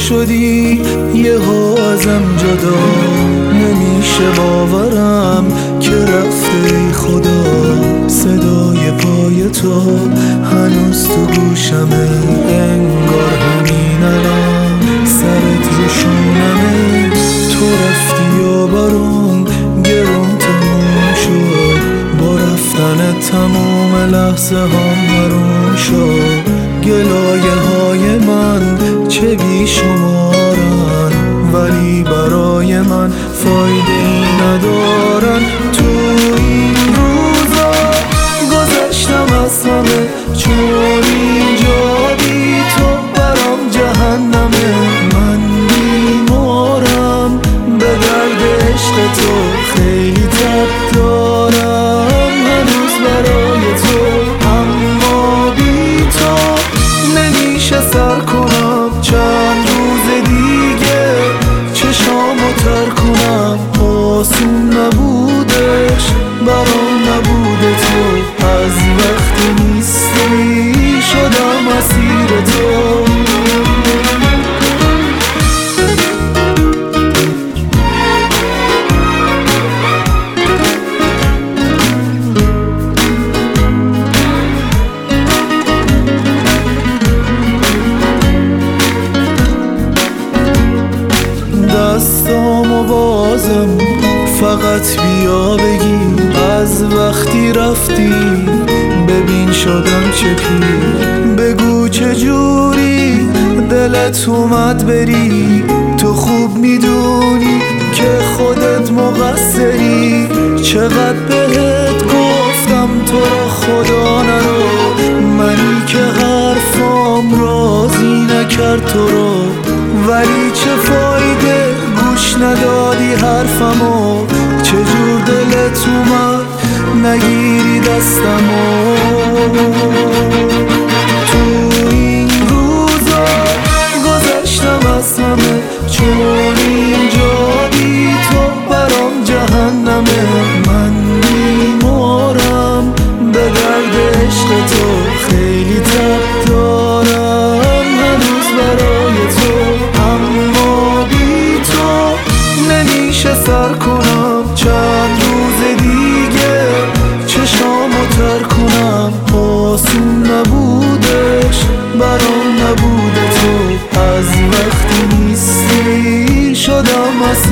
شدی یهو ازم جدا، نمیشه باورم که رفته خدا. صدای پای تو هنوز تو گوشمه، انگار همین الان سرت رو شونمه. تو رفتی و برام گرون تموم شد، با رفتن تموم لحظه هم حروم شد. گلایه های من چه بی شمارن، ولی برای من فایده ای ندارن. تو این روزا گذشتم از همه، چون اینجا بی تو برام جهنمه. من بیمارم به درد عشق تو، خیلی تب دارم هنوز برای تو. اما بی تو نمیشه سر کنم چند روز دیگه، چشامو تر کنم. آسون نبودش برام نبوده تو، از وقتی نیستی شدم اسیر تو. دستامو بازم فقط بیا بگی، از وقتی رفتی ببین شدم چه پیر. بگو چجوری دلت اومد بری، تو خوب میدونی که خودت مقصری. چقدر بهت گفتم تو را خدا نرو، منی که حرفام راضی نکرد تو رو. ولی چه فایده گوش ندادی حرفمو، چجور دلت اومد نگیری دستمو. تو این روزا گذشتم از همه، چون اینجا بی تو برام جهنمه. من بیمارم به درد عشق تو، خیلی تب دارم هنوز برای تو. اما بی تو نمیشه سر کنم چند روز دیگه، چشامو تر کنم. آسون نبودش برام نبوده تو، از وقتی نیستی شدم